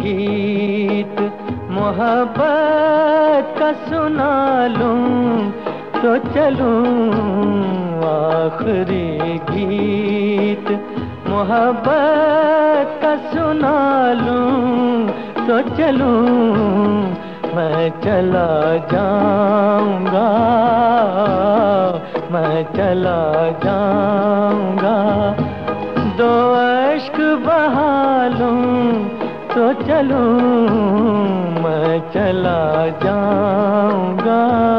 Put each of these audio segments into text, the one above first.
गीत मोहब्बत का सुना लूं तो चलूं, आखिरी गीत मोहब्बत का सुना लूं तो चलूं, मैं चला जाऊंगा, मैं चला जाऊंगा। दो अश्क बहा लूं तो चलूं, मैं चला जाऊंगा।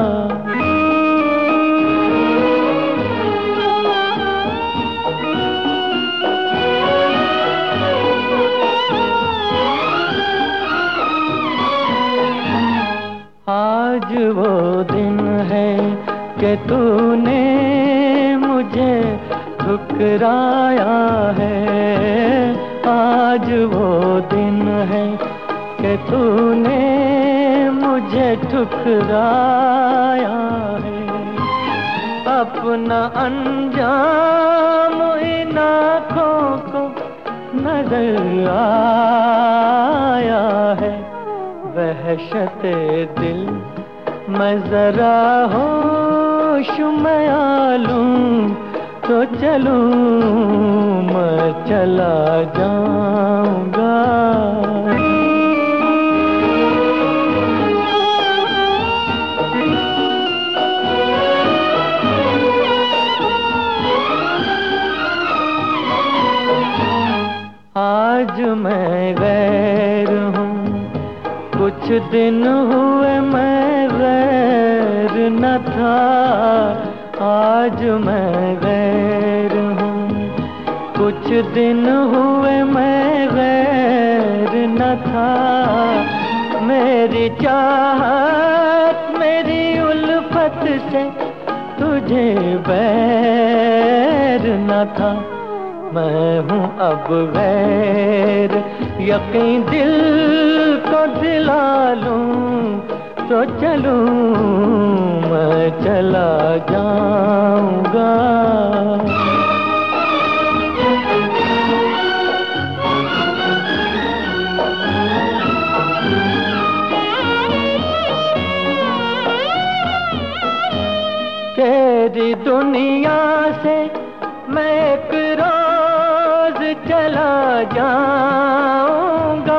आज वो दिन है कि तूने मुझे ठुकराया है, आज वो दिन है कि तूने मुझे ठुकराया है। अपना अंजाम इन आँखों को नजर आया है, वहशते दिल मैं जरा होश में आ लूं तो चलूं, मैं चला जाऊंगा। आज मैं गैर हूँ, कुछ दिन हुए मैं गैर न था, आज मैं गैर हूँ, कुछ दिन हुए मैं गैर न था। मेरी चाहत मेरी उल्फत से तुझे बैर न था, मैं हूँ अब गैर, यकीन दिल को दिला लूं तो चलूं, मैं चला जाऊंगा। तेरी दुनिया से मैं एक रोज चला जाऊंगा,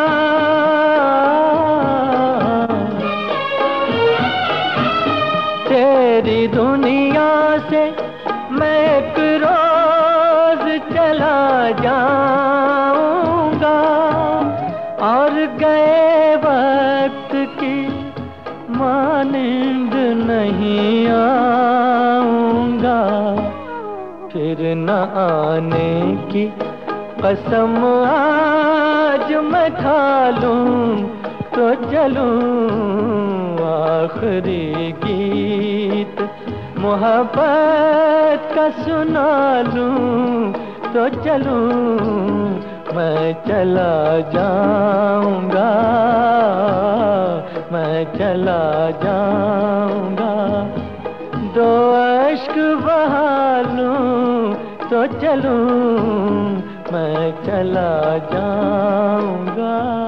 तेरी दुनिया से मैं एक रोज चला जाऊंगा, और गए वक्त की मानिंद नहीं आऊंगा, फिर न आने की कसम आज मैं खा लूं तो चलूं, आखिरी गीत मोहब्बत का सुना लूं तो चलूं, मैं चला जाऊंगा, मैं चला जाऊंगा। दो अश्क बहा लूं तो चलूं, मैं चला जाऊंगा।